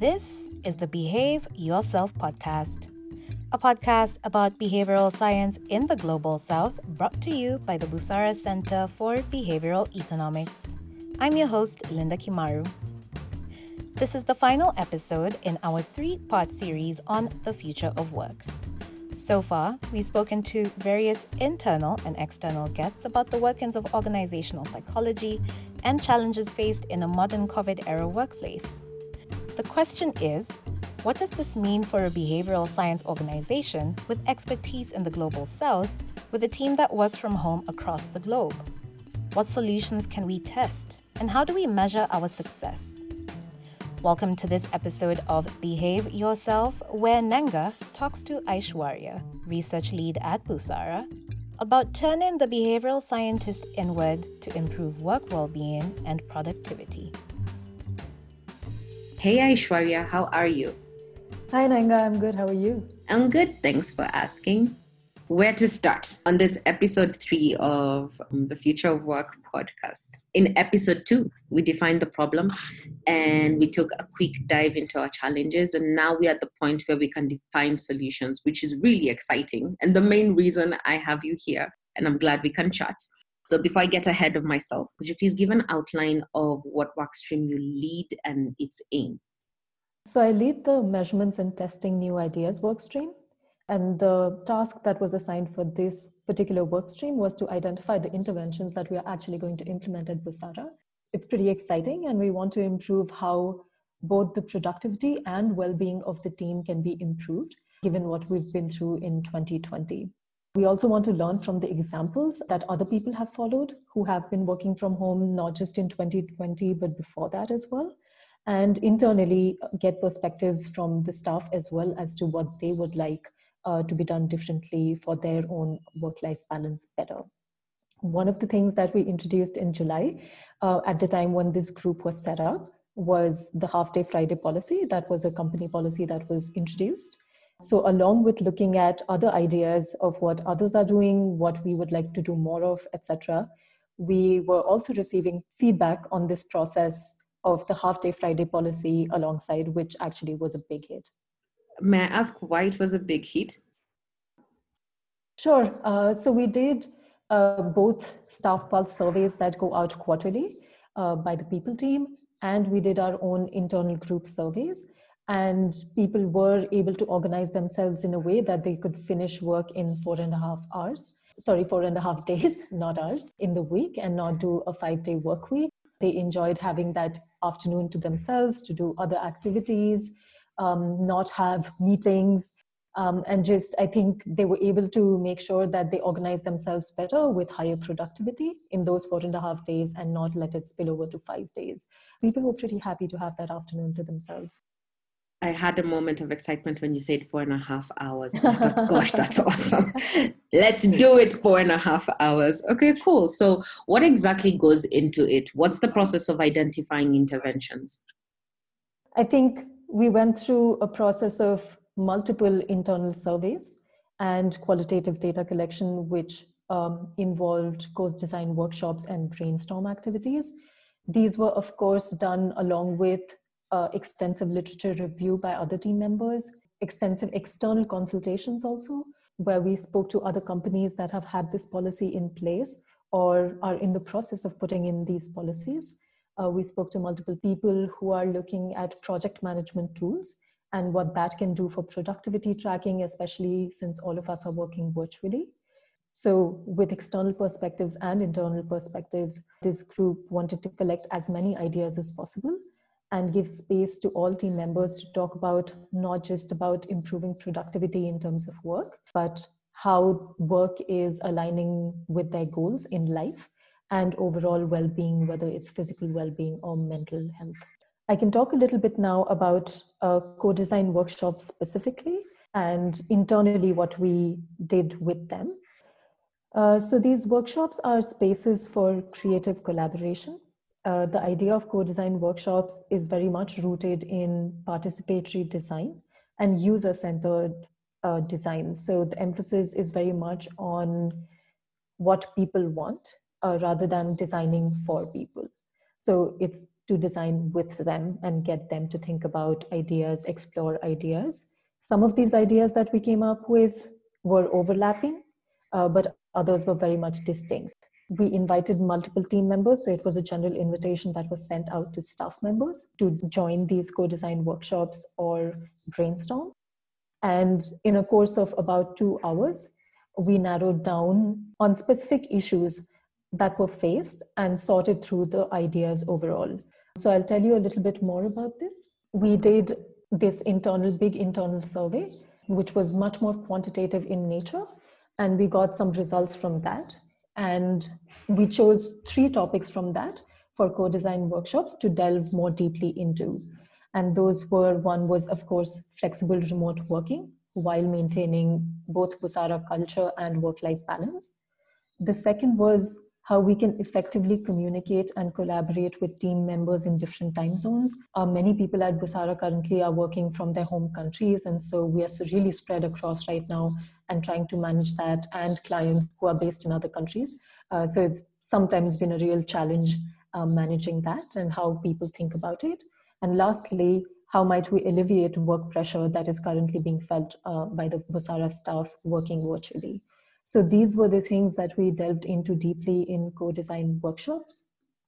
This is the Behave Yourself podcast, a podcast about behavioral science in the Global South, brought to you by the Busara Center for Behavioral Economics. I'm your host, Linda Kimaru. This is the final episode in our 3-part series on the future of work. So far, we've spoken to various internal and external guests about the workings of organizational psychology and challenges faced in a modern COVID-era workplace. The question is, what does this mean for a behavioral science organization with expertise in the Global South with a team that works from home across the globe? What solutions can we test, and how do we measure our success? Welcome to this episode of Behave Yourself, where Nenga talks to Aishwarya, research lead at Busara, about turning the behavioral scientist inward to improve work well-being and productivity. Hey Aishwarya, how are you? Hi Nenga, I'm good. How are you? I'm good, thanks for asking. Where to start on this episode 3 of the Future of Work podcast? In episode 2, we defined the problem and we took a quick dive into our challenges. And now we're at the point where we can define solutions, which is really exciting. And the main reason I have you here, and I'm glad we can chat. So before I get ahead of myself, could you please give an outline of what workstream you lead and its aim? So I lead the measurements and testing new ideas workstream. And the task that was assigned for this particular workstream was to identify the interventions that we are actually going to implement at Busara. It's pretty exciting, and we want to improve how both the productivity and well-being of the team can be improved, given what we've been through in 2020. We also want to learn from the examples that other people have followed who have been working from home, not just in 2020, but before that as well. And internally get perspectives from the staff as well as to what they would like to be done differently for their own work-life balance better. One of the things that we introduced in July, at the time when this group was set up, was the half-day Friday policy. That was a company policy that was introduced. So along with looking at other ideas of what others are doing, what we would like to do more of, etc., we were also receiving feedback on this process of the half-day Friday policy alongside, which actually was a big hit. May I ask why it was a big hit? Sure. So we did both staff pulse surveys that go out quarterly by the people team, and we did our own internal group surveys. And people were able to organize themselves in a way that they could finish work in 4.5 days, not hours, in the week, and not do a 5-day work week. They enjoyed having that afternoon to themselves to do other activities, not have meetings, and just, I think they were able to make sure that they organize themselves better with higher productivity in those 4.5 days and not let it spill over to 5 days. People were pretty happy to have that afternoon to themselves. I had a moment of excitement when you said 4.5 hours. I thought, gosh, that's awesome. Let's do it 4.5 hours. Okay, cool. So what exactly goes into it? What's the process of identifying interventions? I think we went through a process of multiple internal surveys and qualitative data collection, which involved course design workshops and brainstorm activities. These were, of course, done along with extensive literature review by other team members, extensive external consultations also, where we spoke to other companies that have had this policy in place or are in the process of putting in these policies. We spoke to multiple people who are looking at project management tools and what that can do for productivity tracking, especially since all of us are working virtually. So with external perspectives and internal perspectives, this group wanted to collect as many ideas as possible and give space to all team members to talk about not just about improving productivity in terms of work, but how work is aligning with their goals in life and overall well-being, whether it's physical well-being or mental health. I can talk a little bit now about co-design workshops specifically and internally what we did with them. So these workshops are spaces for creative collaboration. The idea of co-design workshops is very much rooted in participatory design and user-centered design. So the emphasis is very much on what people want rather than designing for people. So it's to design with them and get them to think about ideas, explore ideas. Some of these ideas that we came up with were overlapping, but others were very much distinct. We invited multiple team members, so it was a general invitation that was sent out to staff members to join these co-design workshops or brainstorm. And in a course of about 2 hours, we narrowed down on specific issues that were faced and sorted through the ideas overall. So I'll tell you a little bit more about this. We did this big internal survey, which was much more quantitative in nature, and we got some results from that. And we chose 3 topics from that for co-design workshops to delve more deeply into. And those were, one was, of course, flexible remote working while maintaining both Busara culture and work-life balance. The second was how we can effectively communicate and collaborate with team members in different time zones. Many people at Busara currently are working from their home countries, and so we are really spread across right now and trying to manage that, and clients who are based in other countries. So it's sometimes been a real challenge managing that and how people think about it. And lastly, how might we alleviate work pressure that is currently being felt by the Busara staff working virtually? So these were the things that we delved into deeply in co-design workshops.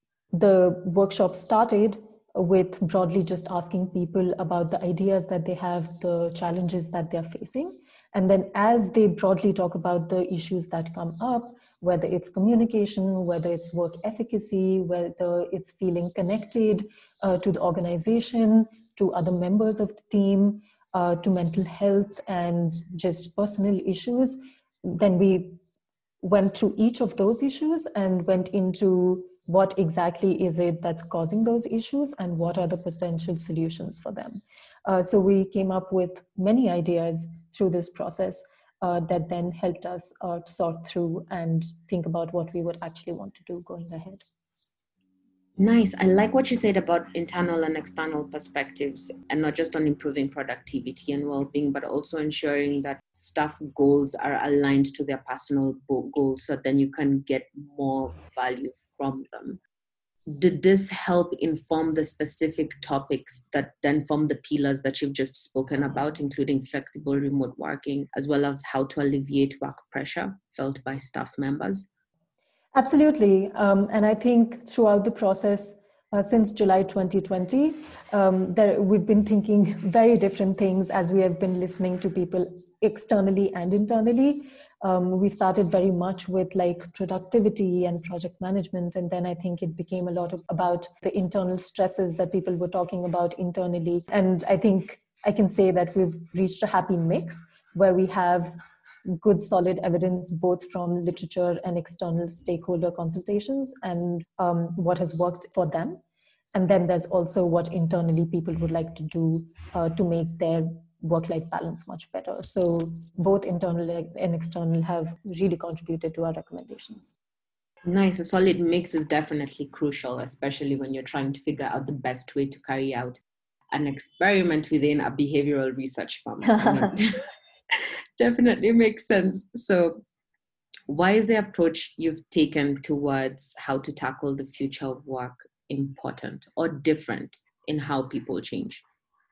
The workshop started with broadly just asking people about the ideas that they have, the challenges that they're facing. And then as they broadly talk about the issues that come up, whether it's communication, whether it's work efficacy, whether it's feeling connected to the organization, to other members of the team, to mental health and just personal issues, then we went through each of those issues and went into what exactly is it that's causing those issues and what are the potential solutions for them. So we came up with many ideas through this process that then helped us sort through and think about what we would actually want to do going ahead. Nice. I like what you said about internal and external perspectives, and not just on improving productivity and well-being, but also ensuring that staff goals are aligned to their personal goals, so then you can get more value from them. Did this help inform the specific topics that then form the pillars that you've just spoken about, including flexible remote working, as well as how to alleviate work pressure felt by staff members? Absolutely. And I think throughout the process, since July 2020, we've been thinking very different things as we have been listening to people externally and internally. We started very much with like productivity and project management. And then I think it became a lot about the internal stresses that people were talking about internally. And I think I can say that we've reached a happy mix where we have good solid evidence both from literature and external stakeholder consultations and what has worked for them. And then there's also what internally people would like to do to make their work-life balance much better. So both internal and external have really contributed to our recommendations. Nice. A solid mix is definitely crucial, especially when you're trying to figure out the best way to carry out an experiment within a behavioral research firm. Definitely makes sense. So why is the approach you've taken towards how to tackle the future of work important or different in how people change?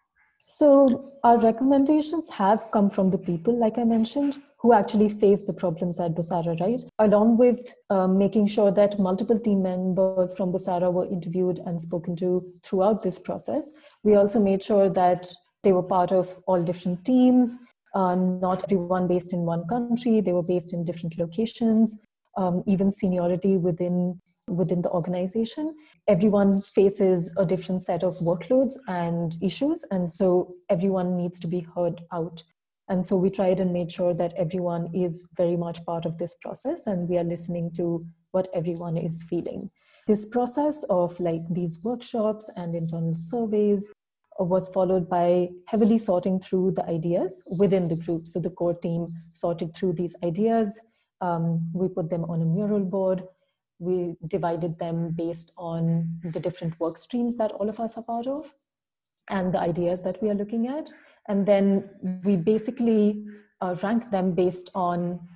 So our recommendations have come from the people, like I mentioned, who actually face the problems at Busara, right? Along with making sure that multiple team members from Busara were interviewed and spoken to throughout this process, we also made sure that they were part of all different teams. Not everyone based in one country, they were based in different locations, even seniority within the organization. Everyone faces a different set of workloads and issues, and so everyone needs to be heard out. And so we tried and made sure that everyone is very much part of this process and we are listening to what everyone is feeling. This process of like these workshops and internal surveys was followed by heavily sorting through the ideas within the group. So the core team sorted through these ideas. We put them on a mural board. We divided them based on the different work streams that all of us are part of and the ideas that we are looking at. And then we basically rank them based on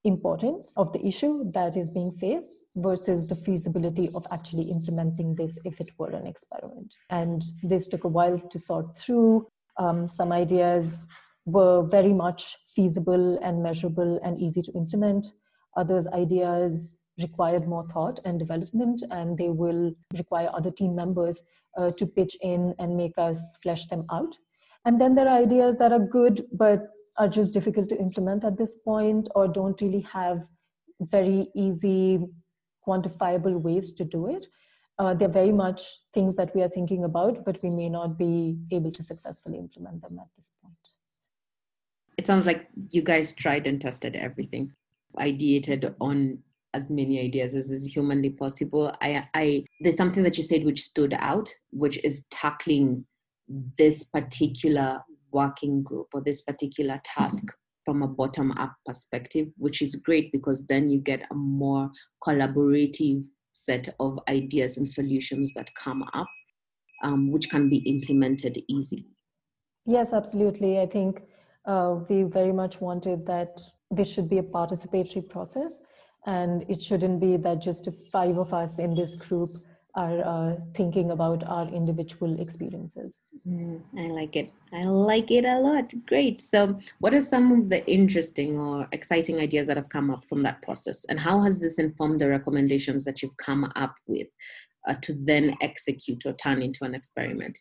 importance of the issue that is being faced versus the feasibility of actually implementing this if it were an experiment. And this took a while to sort through. Some ideas were very much feasible and measurable and easy to implement. Others ideas required more thought and development, and they will require other team members to pitch in and make us flesh them out. And then there are ideas that are good, but are just difficult to implement at this point, or don't really have very easy, quantifiable ways to do it. They're very much things that we are thinking about, but we may not be able to successfully implement them at this point. It sounds like you guys tried and tested everything, ideated on as many ideas as is humanly possible. There's something that you said which stood out, which is tackling this particular working group or this particular task from a bottom-up perspective, which is great because then you get a more collaborative set of ideas and solutions that come up, which can be implemented easily. Yes, absolutely. I think we very much wanted that this should be a participatory process, and it shouldn't be that just 5 of us in this group are thinking about our individual experiences. I like it. I like it a lot. Great. So what are some of the interesting or exciting ideas that have come up from that process? And how has this informed the recommendations that you've come up with to then execute or turn into an experiment?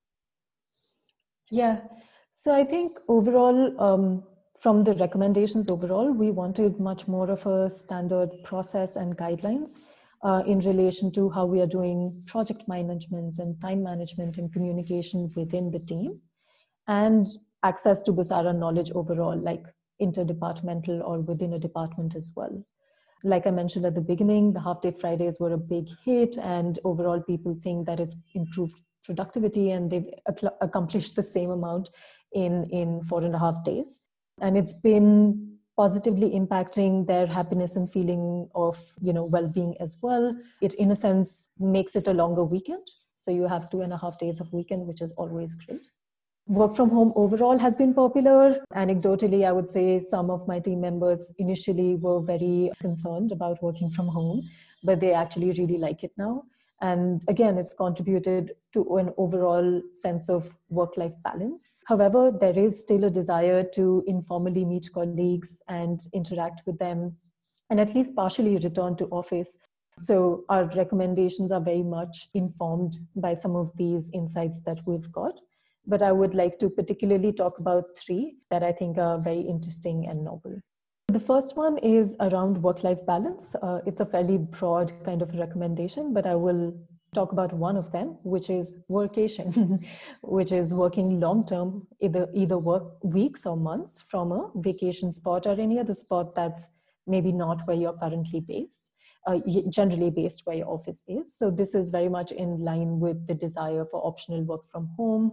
Yeah. So I think overall, from the recommendations overall, we wanted much more of a standard process and guidelines in relation to how we are doing project management and time management and communication within the team, and access to Busara knowledge overall, like interdepartmental or within a department as well. Like I mentioned at the beginning, the half-day Fridays were a big hit, and overall people think that it's improved productivity and they've accomplished the same amount in 4.5 days. And it's been positively impacting their happiness and feeling of, well-being as well. It, in a sense, makes it a longer weekend. So you have 2.5 days of weekend, which is always great. Work from home overall has been popular. Anecdotally, I would say some of my team members initially were very concerned about working from home, but they actually really like it now. And again, it's contributed to an overall sense of work-life balance. However, there is still a desire to informally meet colleagues and interact with them, and at least partially return to office. So our recommendations are very much informed by some of these insights that we've got. But I would like to particularly talk about 3 that I think are very interesting and novel. The first one is around work-life balance. It's a fairly broad kind of recommendation, but I will talk about one of them, which is workation, which is working long-term, either work weeks or months from a vacation spot or any other spot that's maybe not where you're currently based, generally based where your office is. So this is very much in line with the desire for optional work from home.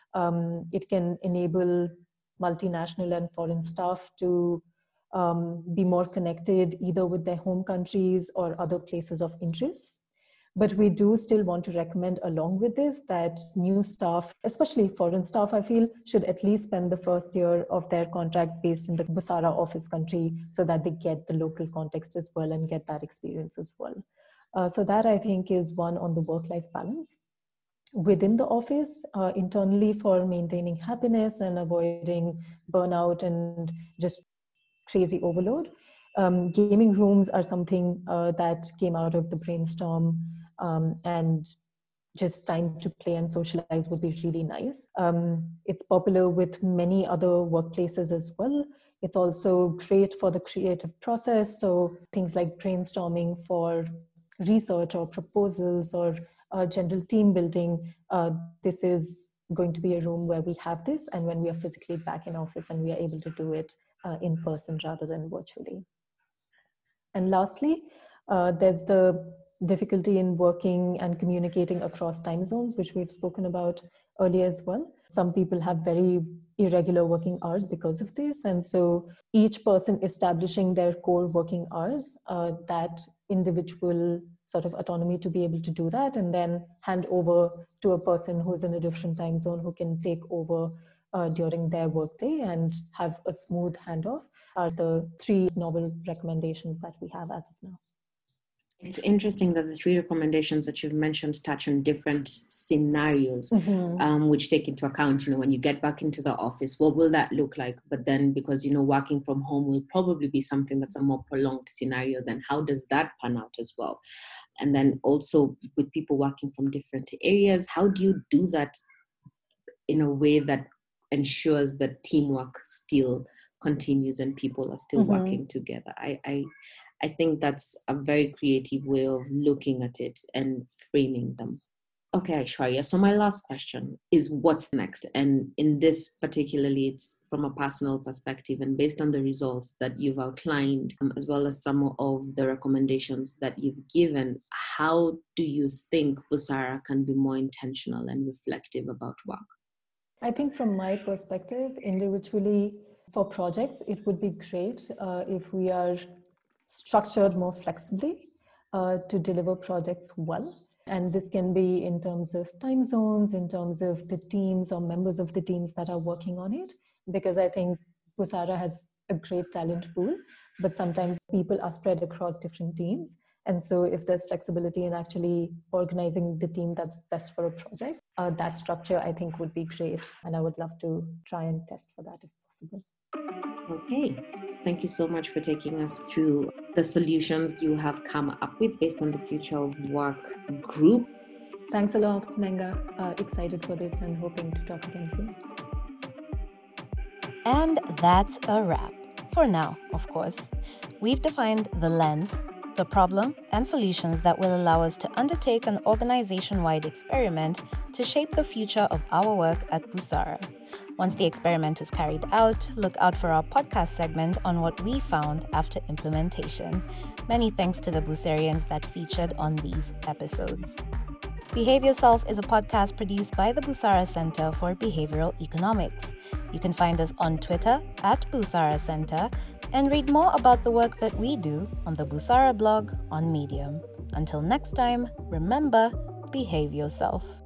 It can enable multinational and foreign staff to be more connected either with their home countries or other places of interest. But we do still want to recommend along with this that new staff, especially foreign staff, I feel, should at least spend the first year of their contract based in the Busara office country so that they get the local context as well and get that experience as well. So that I think is one on the work-life balance. Within the office, internally for maintaining happiness and avoiding burnout and just crazy overload. Gaming rooms are something that came out of the brainstorm, and just time to play and socialize would be really nice. It's popular with many other workplaces as well. It's also great for the creative process. So things like brainstorming for research or proposals or general team building, this is going to be a room where we have this, and when we are physically back in office and we are able to do it in person rather than virtually. And lastly, there's the difficulty in working and communicating across time zones, which we've spoken about earlier as well. Some people have very irregular working hours because of this. And so each person establishing their core working hours, that individual sort of autonomy to be able to do that, and then hand over to a person who's in a different time zone who can take over during their workday and have a smooth handoff. are the 3 novel recommendations that we have as of now. It's interesting that the 3 recommendations that you've mentioned touch on different scenarios, which take into account, when you get back into the office, what will that look like? But then because, working from home will probably be something that's a more prolonged scenario, then how does that pan out as well? And then also with people working from different areas, how do you do that in a way that ensures that teamwork still continues and people are still working together? I think that's a very creative way of looking at it and framing them. Okay, Aishwarya, so my last question is what's next? And in this particularly, it's from a personal perspective and based on the results that you've outlined, as well as some of the recommendations that you've given, how do you think Busara can be more intentional and reflective about work? I think from my perspective, individually, for projects, it would be great if we are structured more flexibly to deliver projects well. And this can be in terms of time zones, in terms of the teams or members of the teams that are working on it, because I think Busara has a great talent pool, but sometimes people are spread across different teams. And so if there's flexibility in actually organizing the team that's best for a project, that structure I think would be great. And I would love to try and test for that if possible. Okay. Thank you so much for taking us through the solutions you have come up with based on the Future of Work group. Thanks a lot, Nenga. Excited for this and hoping to talk again soon. And that's a wrap. For now, of course. We've defined the lens, the problem, and solutions that will allow us to undertake an organization-wide experiment to shape the future of our work at Busara. Once the experiment is carried out, look out for our podcast segment on what we found after implementation. Many thanks to the Busarians that featured on these episodes. Behave Yourself is a podcast produced by the Busara Center for Behavioral Economics. You can find us on Twitter at Busara Center and read more about the work that we do on the Busara blog on Medium. Until next time, remember, behave yourself.